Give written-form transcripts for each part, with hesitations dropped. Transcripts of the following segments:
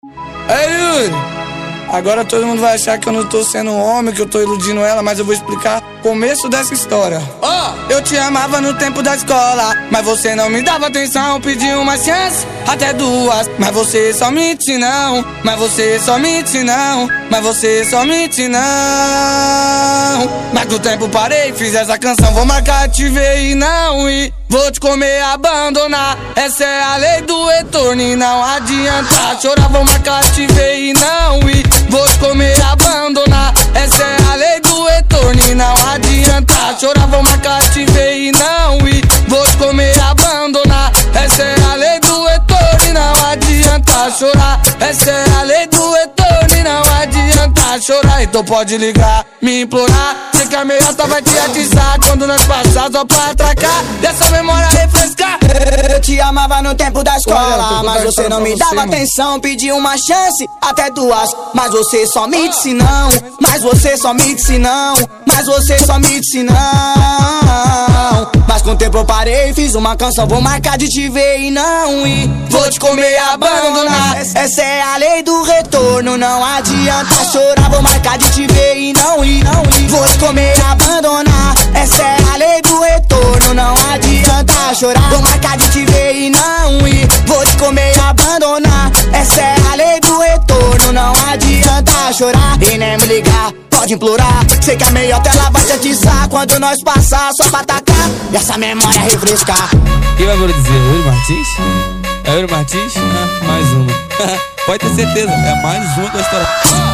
Ei, Yuri, agora todo mundo vai achar que eu não tô sendo um homem, que eu tô iludindo ela, mas eu vou explicar o começo dessa história. Eu te amava no tempo da escola, mas você não me dava atenção. Pedi uma chance, até duas, mas você só mente não. Mas você só mente não. Mas você só mente não. Mas com o tempo parei, fiz essa canção. Vou marcar, te ver e não ir. Vou te comer, abandonar. Essa é a lei do retorno e não adianta chorar. Vou marcar, te ver e não ir. Vou te comer, abandonar. Essa é a lei do retorno e não adianta chorar. Vou marcar, te ver e não ir. Vou te comer, abandonar. Essa é a lei do retorno e não adianta chorar. Essa é a lei do retorno e não adianta chorar. Então pode ligar, me implorar. Sei que a meiota vai te atiçar quando nós passar só pra atracar. Dessa memória refrescar. Eu te amava no tempo da escola, mas você não me dava atenção. Pedi uma chance, até duas, mas você só me disse não. Mas você só me disse não. Mas você só me disse não. Mas com o tempo eu parei, fiz uma canção. Vou marcar de te ver e não ir. Vou te comer, abandonar. Essa é a lei do retorno, não adianta chorar. Vou marcar de te ver e não ir. Vou te comer, abandonar. Essa é a lei do retorno, não adianta chorar. Vou marcar de te ver e não ir. Vou te comer, abandonar. Essa é a lei do retorno, não adianta chorar. E nem me ligar, pode implorar. Sei que a meiota ela vai te atiçar quando nós passar só pra atacar e essa memória refrescar. Quem vai dizer? Yuri Martins? É Yuri Martins? Ah, mais uma. Pode ter certeza, é mais uma da história.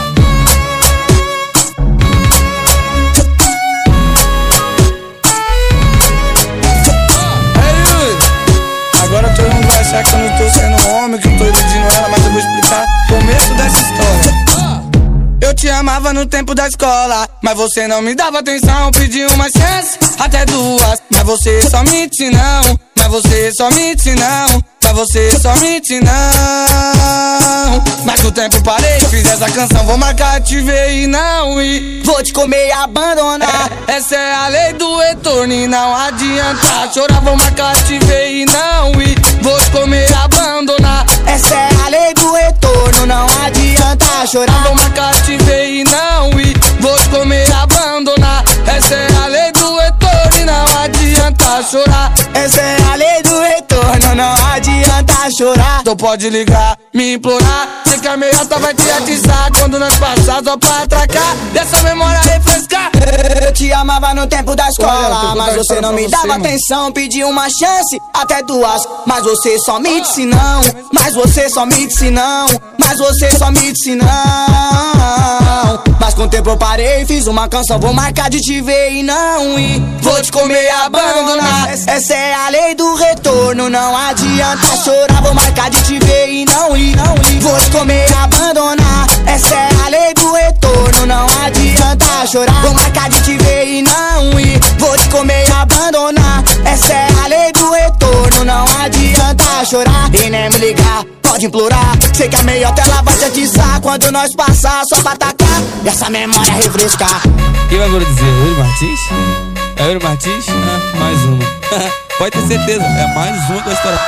Agora todo mundo vai achar que eu não tô sendo um homem, que eu tô iludindo ela, mas eu vou explicar o começo dessa história. Eu te amava no tempo da escola, mas você não me dava atenção. Pedi uma chance, até duas, mas você só mente não. Mas você só mente não. Mas você só mente não. Mas com o tempo parei, fiz essa canção. Vou marcar, te ver e não ir. Vou te comer e abandonar. Essa é a lei do retorno e não adianta chorar. Vou marcar, te ver e não ir. Vou te comer, abandonar. Essa é a lei do retorno, não adianta chorar. Vou marcar, te ver e não ir. Vou te comer, abandonar. Essa é a lei do retorno e não adianta chorar. Essa é a lei do retorno, não adianta chorar. Então pode ligar, me implorar. Sei que a meiota vai te atiçar quando nós passar só pra atracar. Dessa memória refrescar. Eu te amava no tempo da escola, mas você não me dava atenção. Pedi uma chance, até duas, mas você só me disse não. Mas você só me disse não. Mas você só me disse não. Mas com o tempo eu parei, fiz uma canção. Vou marcar de te ver e não ir. Vou te comer e abandonar. Essa é a lei do retorno, não adianta chorar. Vou marcar de te ver e não ir. Vou te comer e abandonar. Essa é a lei do retorno, não adianta chorar. Vou marcar de te ver e não ir. Vou te comer e abandonar. Essa é a lei do retorno, não adianta chorar. E nem me ligar, pode implorar. Sei que a meiota ela vai te atiçar quando nós passar só pra atacar e essa memória refrescar. Quem vai dizer? Yuri Martins? É Yuri Martins? Ah, mais uma. Pode ter certeza, é mais uma da história.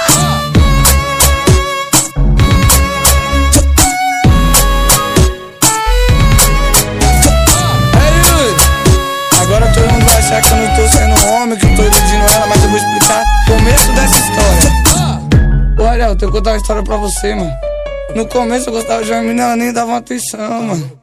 Agora todo mundo vai achar que eu não tô sendo um homem, que eu tô iludindo ela, mas eu vou explicar o começo dessa história. Olha, eu tenho que contar uma história pra você, mano. No começo eu gostava de uma menina, ela nem dava uma atenção, mano.